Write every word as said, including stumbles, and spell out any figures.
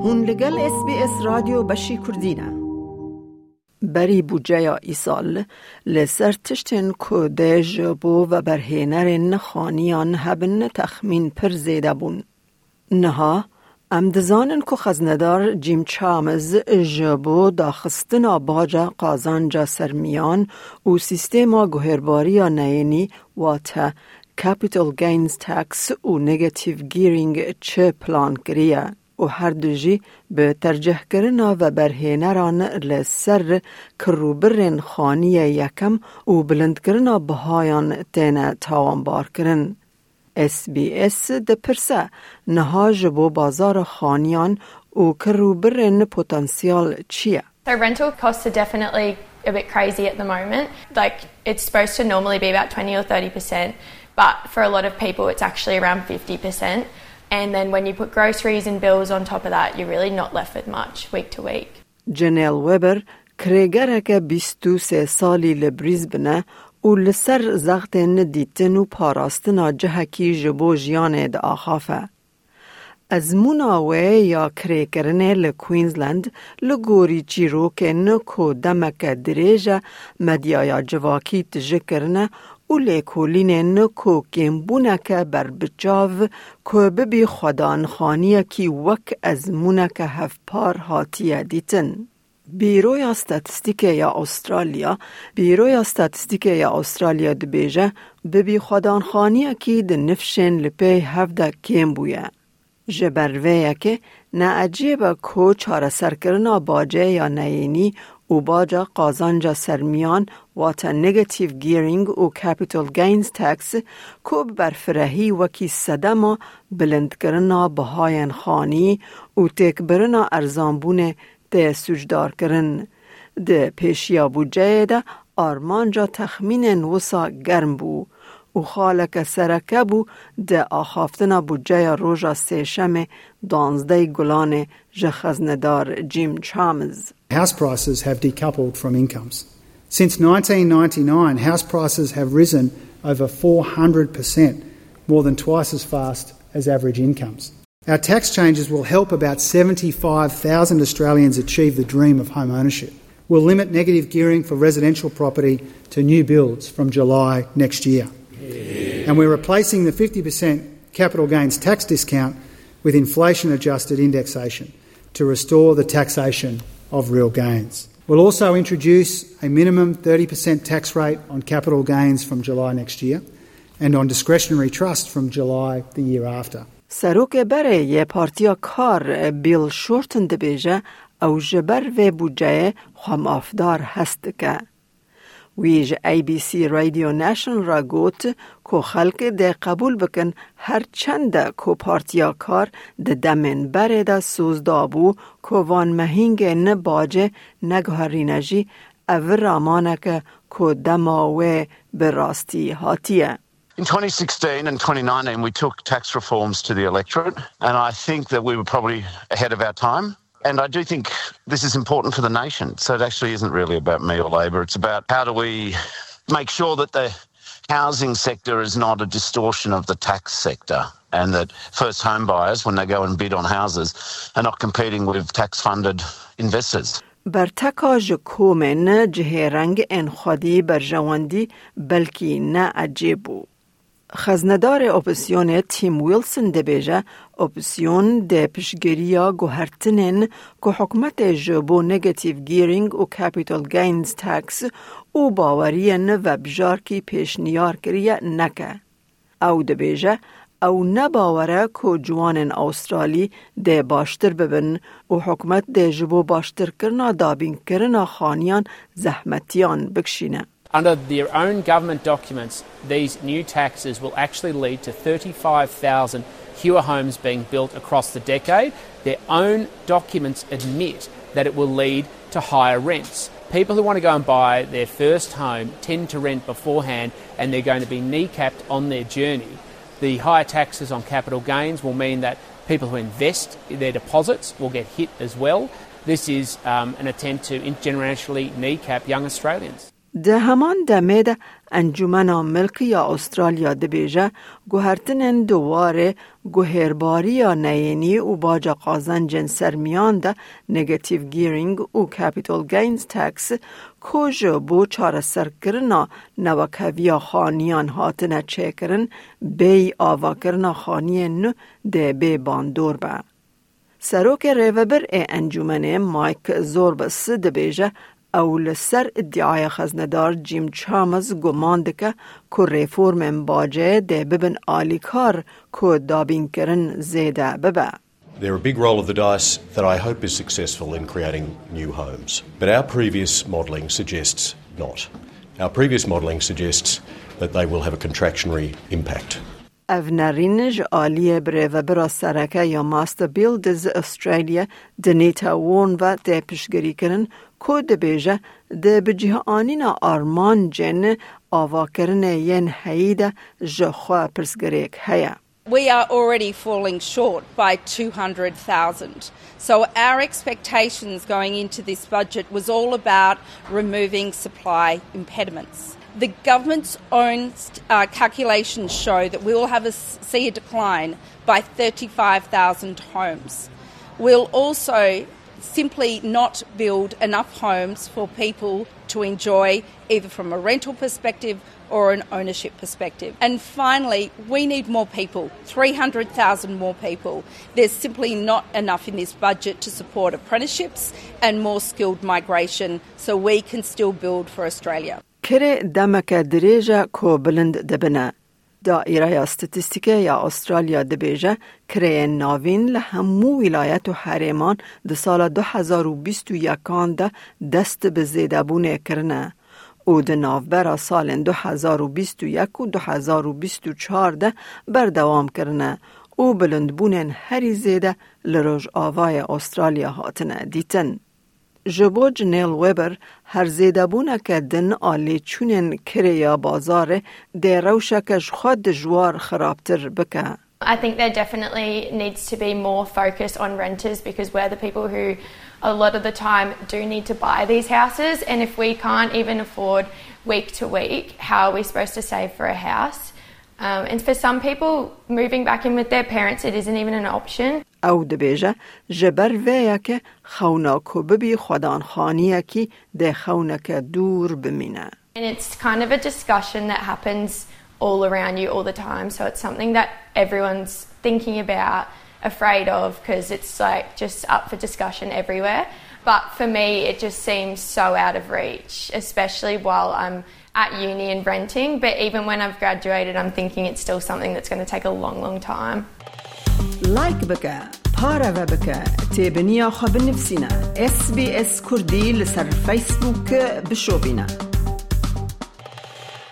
هون لگل اس بی اس رادیو بشی کردینه. بری بودجه یا ایسال لسر تشتن که ده جبو و برهنر نخانیان هبن تخمین پر زیده بون. نها ام دزانن که خزندار جیم چامز جبو داخستنا باجا قازانجا سرمیان و سیستما گوهرباری نینی واتا capital gains tax و negative gearing چه پلان کریه و هر دوجی به ترجیح کرنا و برهنران لسر کروبرن خانی یکم و بلند کرنا بهایان تینا تاوانبار کرن. اس بی اس ده پرسه نها جبو بازار خانیان و کروبرن پوتانسیال چیه؟ So rental costs are definitely a bit crazy at the moment. Like it's supposed to normally be about twenty or thirty percent, but for a lot of people it's actually around fifty percent. And then when you put groceries and bills on top of that, you're really not left with much week to week. Janelle Weber کریگرک بیست و سه سالی لبریزبنه و لسر زغتن دیتن و پاراستنا جهکی جبو جیانه ده آخافه. از مناوه یا کریگرنه لکوینزلند لگوری چیرو که نکو دمک دریجه مدیایا جواکی تجکرنه و لیکولین نکو کمبونک بر بچاو که ببی خدان خانیه کی وک از مونک هفپار هاتیه دیتن. بیروی استاتستیک یا استرالیا بیروی استاتستیک یا استرالیا دبیجه ببی خدان خانیه کی ده نفشن لپی هفده کم بویه. جبرویه که نه عجیبه که چاره سرکرنا باجه یا نینی و باجه قازانجا سرمیان واتا نگتیو گیرینگ و کپیتال گینز تکس که برفرهی وکی صدما بلند کرنا بهاین خانی و تکبرنا ارزانبونه ده سوجدار کرن. ده پیشیا بودجه ده آرمانجا تخمین وسا گرم بو و خالک سرکه بو ده آخافتنا بودجه روژا سیشم دانزده گلان جخزندار جیم چامز. House prices have decoupled from incomes. Since nineteen ninety-nine, house prices have risen over four hundred percent, more than twice as fast as average incomes. Our tax changes will help about seventy-five thousand Australians achieve the dream of home ownership. We'll limit negative gearing for residential property to new builds from July next year. Yeah. And we're replacing the fifty percent capital gains tax discount with inflation-adjusted indexation to restore the taxation of real gains. We'll also introduce a minimum thirty percent tax rate on capital gains from July next year and on discretionary trust from July the year after. سروک بره یه پارتیا کار بیل شورتن دبیجه او جبر و بودجه خم افدار هست که. ویج ای بی سی رادیو نشن را گوت که خلق ده قبول بکن هر چند که پارتیا کار ده دمن بره ده سوز دابو که وان مهینگ نه باجه نگهرینجی او رامانه که که دماوه براستی هاتیه. In twenty sixteen and twenty nineteen, we took tax reforms to the electorate, and I think that we were probably ahead of our time. And I do think this is important for the nation. So it actually isn't really about me or Labor. It's about how do we make sure that the housing sector is not a distortion of the tax sector, and that first home buyers, when they go and bid on houses, are not competing with tax-funded investors. بر تکاج کومن جه رنگ انخوادی بر جواندی بلکی نه عجیبو. خزندار اپسیون تیم ویلسون دبیجه اپسیون ده پشگیریا گوهرتنن که حکمت جبو نگتیو گیرینگ و کپیتال گینز تکس و باوری نه و بجار کی پیشنیار کریه نکه. او دبیجه او نباوره که جوانن استرالی ده باشتر ببن و حکمت ده جبو باشتر کرنا دابین کرنا خانیان زحمتیان بکشینه. Under their own government documents, these new taxes will actually lead to thirty-five thousand fewer homes being built across the decade. Their own documents admit that it will lead to higher rents. People who want to go and buy their first home tend to rent beforehand, and they're going to be kneecapped on their journey. The higher taxes on capital gains will mean that people who invest their deposits will get hit as well. This is um, an attempt to intergenerationally kneecap young Australians. ده همان دمه ده انجمنا ملکی یا استرالیا دبیجه گوهرتنن دواره گوهرباری یا نینی و باجا قازن جنسر میان ده نگتیو گیرینگ و کپیتال گینز تکس کج بو چار سر کرنا نوکویا خانیان هاتنه چه کرن بی آوا کرنا خانیان ده بی باندور با. سروک ریوبر ای انجمنه مایک زوربس دبیجه او لسر ادعای خزندار جیم چامز گمان که که ریفورم باجه ده ببن آلیکار که دابین کرن زیده ببه. They're a big roll of the dice that I hope is successful in creating new homes. But our previous modelling suggests not. Our previous modelling suggests that they will have a contractionary impact. Ev nerinj aliye breve bira sereke ya Master Builders Australia denita won ve de pişgiri kirin ko dibêje de bi cîhanîna armancên avakirine yên heyî de ji xwe pirsgirêk heye. We are already falling short by two hundred thousand. So our expectations going into this budget was all about removing supply impediments. The government's own uh, calculations show that we will have a, see a decline by thirty-five thousand homes. We'll also simply not build enough homes for people to enjoy either from a rental perspective or an ownership perspective. And finally, we need more people, three hundred thousand more people. There's simply not enough in this budget to support apprenticeships and more skilled migration so we can still build for Australia. کره دمک دریجه کو بلند دبنه. دائره یا ستاتستیکه یا استرالیا دبیجه کره ناوین لهمو ولایت و حریمان ده سال دو هزار و بیست و یکان ده دست به زیده بونه کرنه. او ده ناوبر سال دو هزار و بیست و یک و دو هزار و بیست و چهار ده بردوام کرنه. او بلند بونن هری زیده لروج آوای استرالیا هاتنه دیتن. جبو جنیل ویبر هر زیده بونه که دن آلی چونن کریا بازاره ده روشکش خود جوار خرابتر بکه. I think there definitely needs to be more focus on renters because we're the people who a lot of the time do need to buy these houses, and if we can't even afford week to week, how are we supposed to save for a house? Um, and for some people, moving back in with their parents, it isn't even an option. او دبیجه جبر ویا که خونا کو ببی خودان خانیه کی ده خونا که دور بمینه. And it's kind of a discussion that happens all around you all the time, so it's something that everyone's thinking about, afraid of, because it's like just up for discussion everywhere. But for me, it just seems so out of reach, especially while I'm at uni and renting. But even when I've graduated, I'm thinking it's still something that's going to take a long, long time. Like بکه، پاره و بکه، تیبنیا خب نفسینا. اس بی اس کردی لسر فیسبوک بشو بینا.